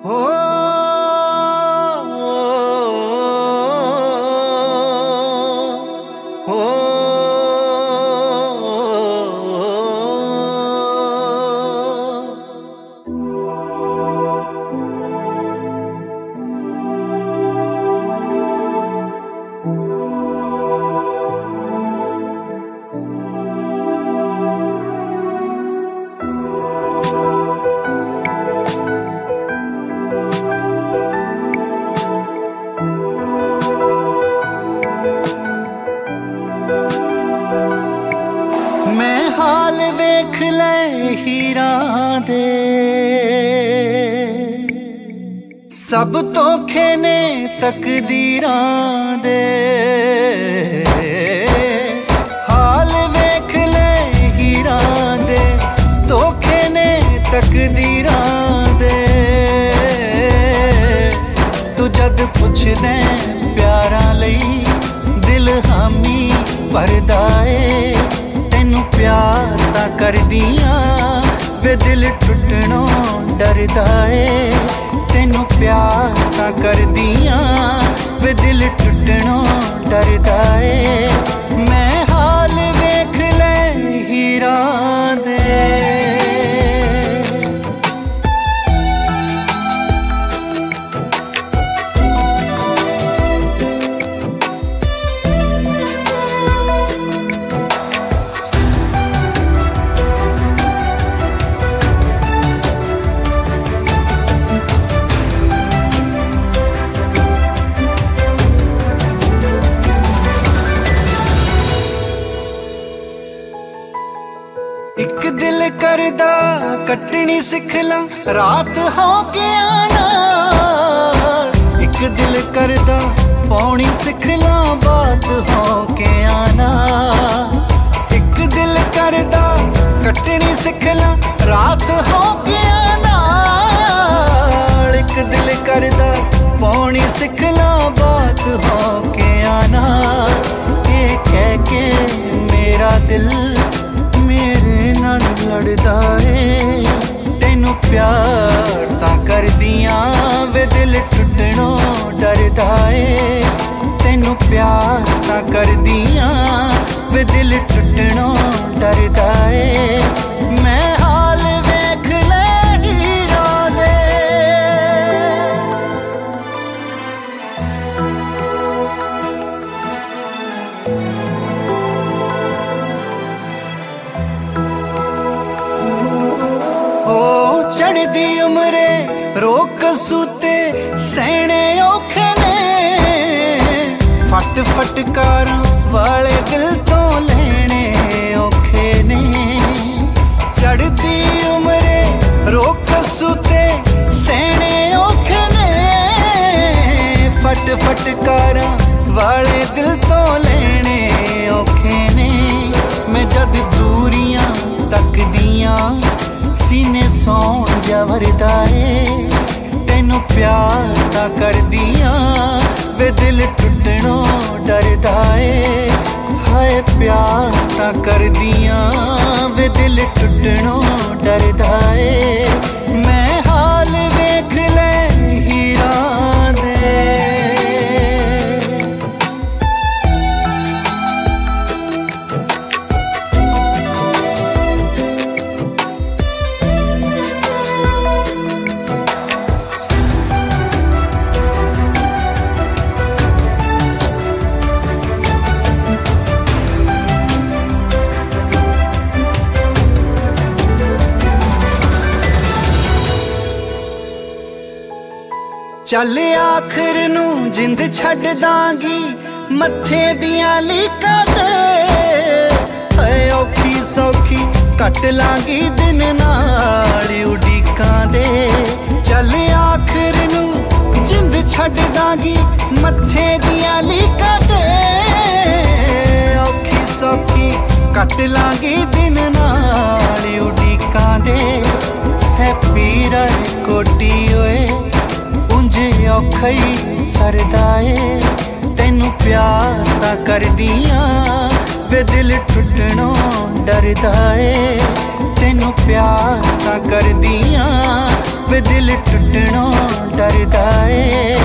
हो हाल वेख ले हीरां दे सब धोखे ने तकदीरां दे। हाल वेख ले हीरां दे धोखे ने तकदीरां दे। तू जद पुछदे प्यारां लई दिल हामी भरदा ए। प्यार तां करदियां वे दिल टुटणों डरदा ए। तेनू प्यार तां करदियां वे दिल टुटणों डरदा ए। मैं हाल वेख ले हीरां दे। एक दिल करदा कटनी सिख ला रात हो के आना। एक दिल करदा पौनी सिख ला बात हो के आना। एक दिल करदा कटनी सिख ला रात हो के आना। एक दिल करदा पौनी सिख ला बात हो के आना। ये कह के मेरा दिल लड़दा ए। तेनू प्यार तां करदियां वे दिल टुटणों डरदा ए। तेनू प्यार तां करदियां वे दिल टुटणों डरदा ए। मैं हाल वेख ले हीरां दे। चढ़दी उमरे रोक सूते सहने औखे ने। फट फटकारां वाले दिल तो लेने औखे ने। चढ़दी उमरे रोक सूते सहने औखे ने। फट फटकारां वाले दिल तो लेने औखे ने। मैं जद दूरियां तकदियां सीने सौं जवरदा ए। तेनू प्यार तां करदियां वे दिल टुटणों डरदा ए। हाय प्यार तां करदियां वे दिल टुटणों डरदा ए। मैं हाल वेख ले हीरां दे। चल आखिर नू जिंद छड्ड दांगी मत्थे दियां लीकां ते। औखी सौखी कट लांगी दिन नाल उडीकां दे। चल आखिर नू जिंद छड्ड दांगी मत्थे दियां लीकां ते। औखी सौखी कट लांगी दिन नाल उडीकां दे। है पीरा कोटी ओए औखा ही सरदा ए। तेनू प्यार तां करदियां वे दिल टुटणों डरदा ए। तेनू प्यार तां करदियां वे दिल टुटणों डरदा ए।